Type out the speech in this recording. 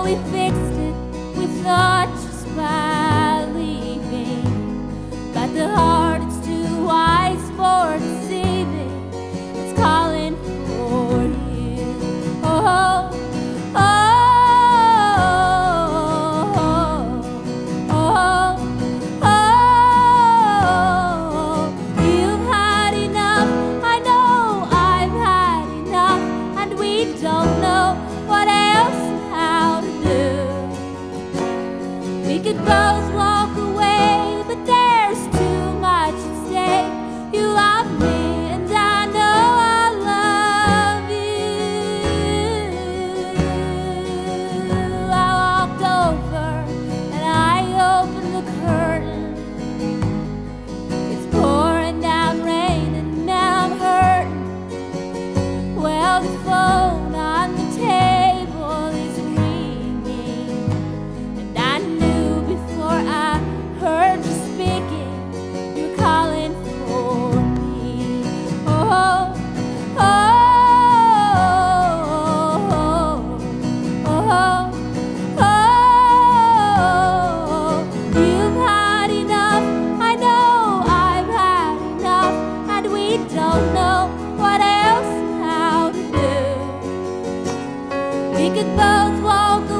we fixed it, we thought just by leaving. But the heart is too wise for deceiving. It's calling for you. Oh, oh, oh, oh, oh. You've had enough, I know I've had enough, and we don't know what else and how to do. We could both walk away, but there's too much at stake. You love me, and I know I love you. I walked over and I opened the curtain. It's pouring down rain and now I'm hurting. Well, the phone on the table is ringing, and I knew before I heard you speaking, you're calling for me. Oh, oh, oh, oh, oh. You've had enough, I know I've had enough, and we don't know what else and how to do. We could both walk